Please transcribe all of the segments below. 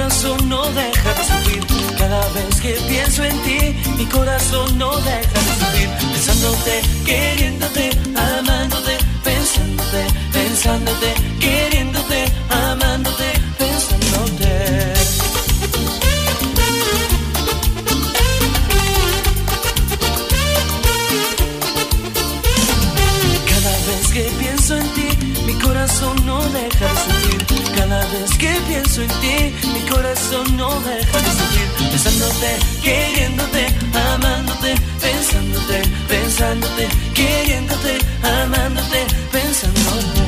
corazón no deja de sufrir. Cada vez que pienso en ti, mi corazón no deja de sufrir. Pensándote, queriéndote, amándote, pensándote, pensándote, queriéndote, amándote, pensándote. Cada vez que pienso en ti, mi corazón no deja de sufrir. Cada vez que pienso en ti, mi corazón no deja de sufrir. Pensándote, queriéndote, amándote, pensándote, pensándote, queriéndote, amándote, pensándote.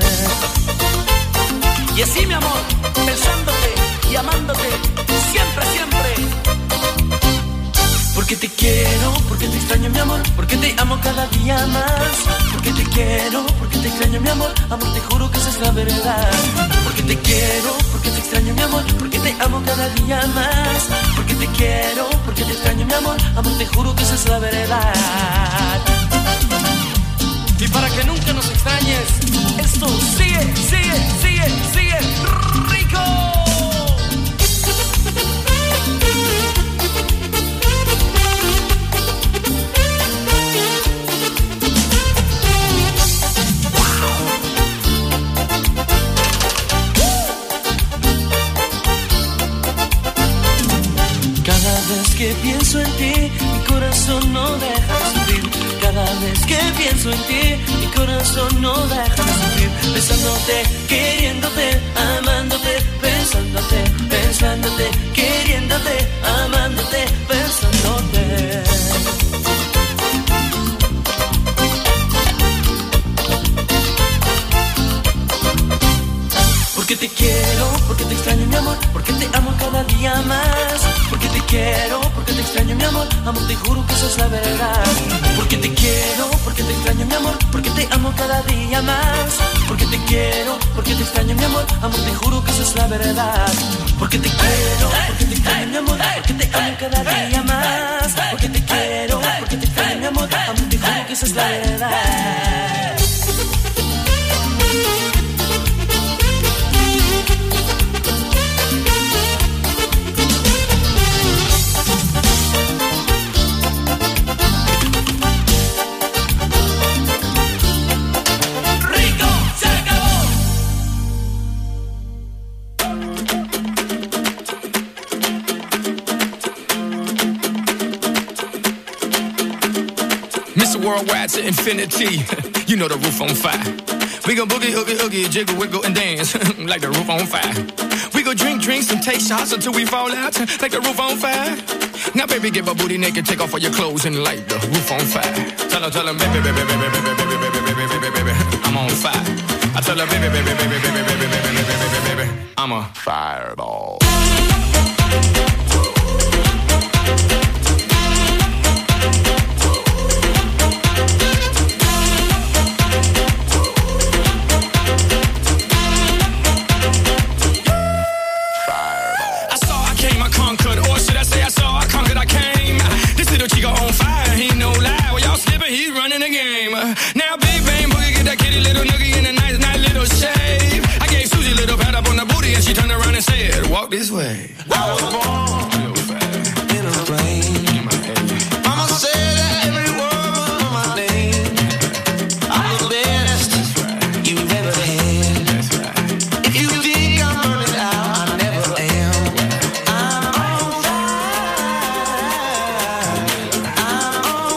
Y así, mi amor, pensándote y amándote, siempre, siempre. Porque te quiero, porque te extraño, mi amor, porque te amo cada día más. Porque te quiero, porque te extraño, mi amor, amor, te juro que esa es la verdad. Porque te quiero, porque te extraño, mi amor, porque te amo cada día más. Porque te quiero, porque te extraño, mi amor, amor, te juro que esa es la verdad. Y para que nunca nos extrañes, esto sigue, sigue, sigue, sigue rico. Cada vez que pienso en ti, mi corazón no deja de sufrir. Cada vez que pienso en ti, mi corazón no deja de sufrir. Pensándote, queriéndote, amándote, pensándote, pensándote, queriéndote, amándote, pensándote. Porque te quiero, porque te extraño, mi amor, porque te amo cada día más. Porque te quiero, porque te extraño, mi amor, amor, te juro que eso es la verdad. Porque te quiero, porque te extraño, mi amor, porque te amo cada día más. Porque te quiero, porque te extraño, mi amor, amor, te juro que eso es la verdad. Porque te quiero, porque te extraño, mi amor, porque te amo cada día más. Porque te quiero, porque te extraño, mi amor, amor, te juro que eso es la verdad. Worldwide to infinity, you know the roof on fire. We gon' boogie, oogie, oogie, jiggle, wiggle, and dance like the roof on fire. We gon' drink drinks and take shots until we fall out like the roof on fire. Now, baby, get my booty naked, take off all your clothes and light the roof on fire. Tell her, baby, baby, baby, baby, baby, baby, baby, baby, baby, baby, I'm on fire. I tell her, baby, baby, baby, baby, baby, baby, baby, baby, baby, I'm a fireball. Now big bang boogie, get that kitty little noogie in a nice little shave. I gave Susie a little pat up on the booty and she turned around and said, walk this way. I was born in a plane. Mama said that every word was my name. I'm the best you've ever had. If you think I'm burning out, I never am. I'm on fire. I'm on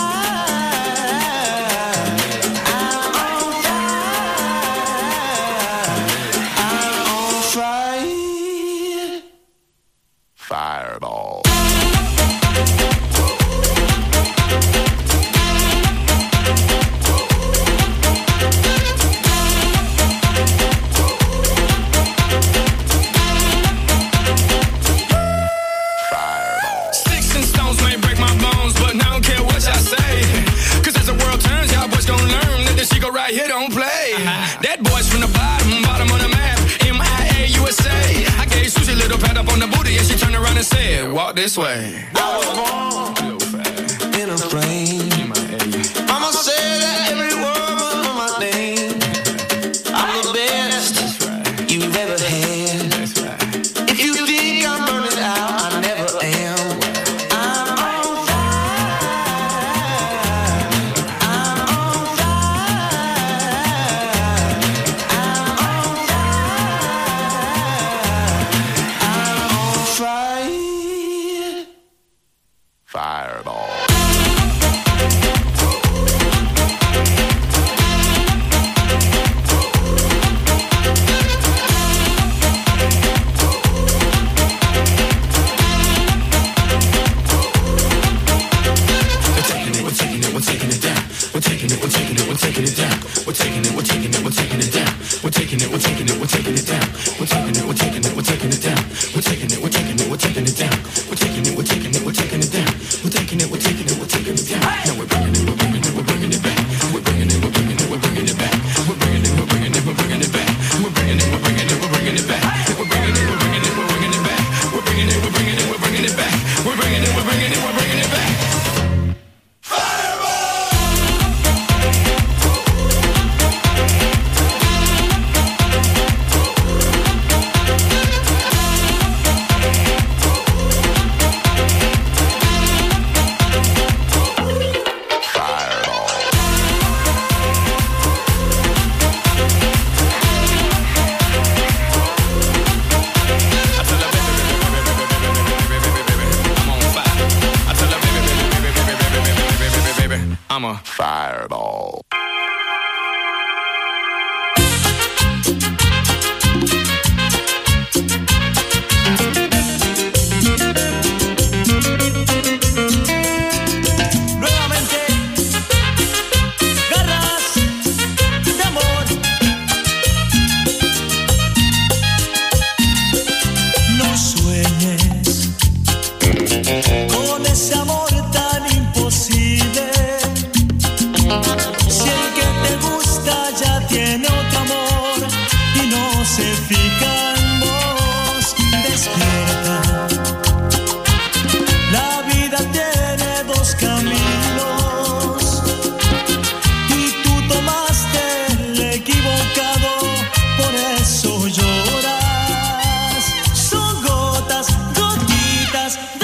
Fireball. Sticks and stones may break my bones, but I don't care what y'all say. Cause as the world turns, y'all boys gon' learn that this shit go right here don't play. That boy's from the bottom of the map, MIA, USA. I gave Susie a little pat up on the booty and she turned around and said, walk this way. I was born in a plane. Mama said that every word was my name. I'm the best you've ever had. If you did Fireball. Con ese amor tan imposible, si el que te gusta ya tiene otro amor y no se fija en vos, despierta. La vida tiene dos caminos y tú tomaste el equivocado, por eso lloras. Son gotas, gotitas de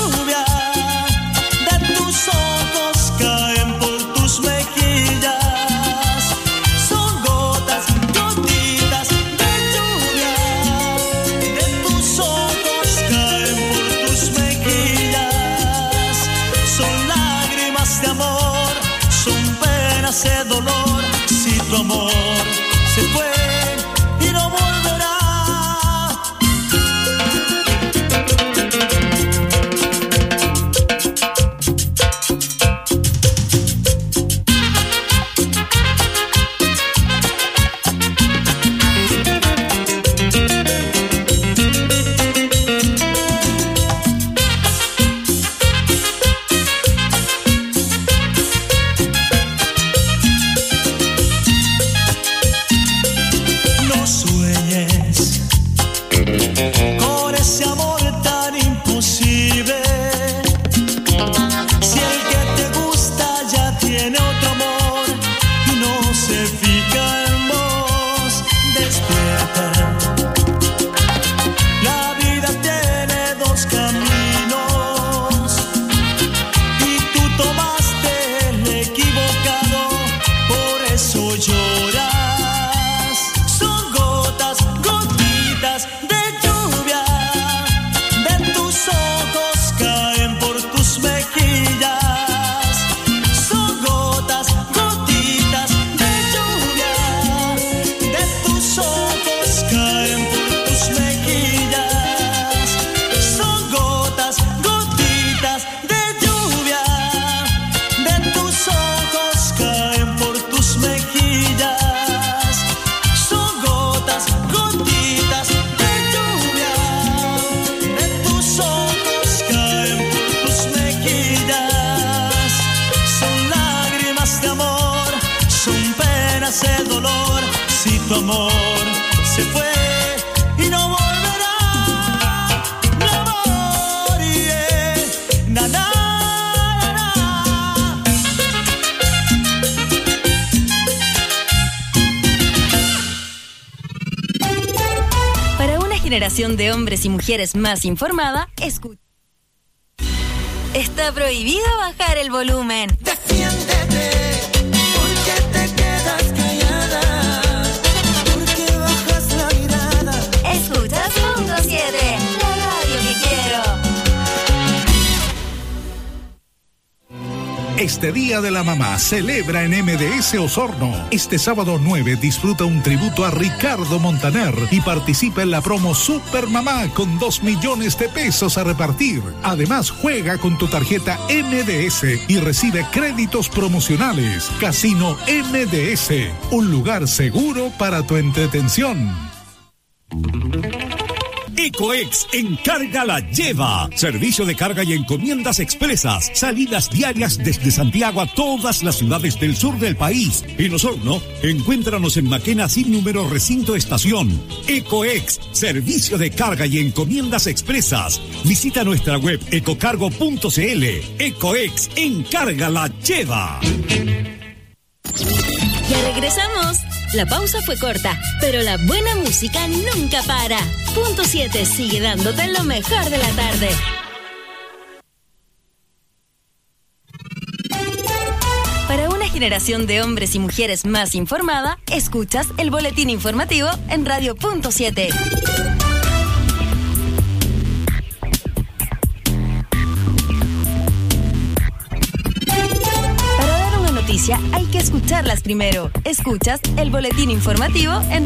ese dolor, si tu amor se fue y no volverá. ese dolor, si tu amor se fue y no volverá, mi amor, yeah. Na, na, na, na. Para una generación de hombres y mujeres más informada, escucha. Está prohibido bajar el volumen. Defiéndete. Este Día de la Mamá celebra en MDS Osorno. Este sábado 9 disfruta un tributo a Ricardo Montaner y participa en la promo Super Mamá con 2 millones de pesos a repartir. Además, juega con tu tarjeta MDS y recibe créditos promocionales. Casino MDS, un lugar seguro para tu entretención. Ecoex Encarga la Lleva. Servicio de carga y encomiendas expresas. Salidas diarias desde Santiago a todas las ciudades del sur del país. En Osorno, encuéntranos en Maquena sin número recinto estación. Ecoex, servicio de carga y encomiendas expresas. Visita nuestra web ecocargo.cl. Ecoex Encarga la Lleva. Ya regresamos. La pausa fue corta, pero la buena música nunca para. Punto 7 sigue dándote lo mejor de la tarde. Para una generación de hombres y mujeres más informada, escuchas el boletín informativo en Radio Punto 7. noticias hay que escucharlas primero. Escuchas el boletín informativo en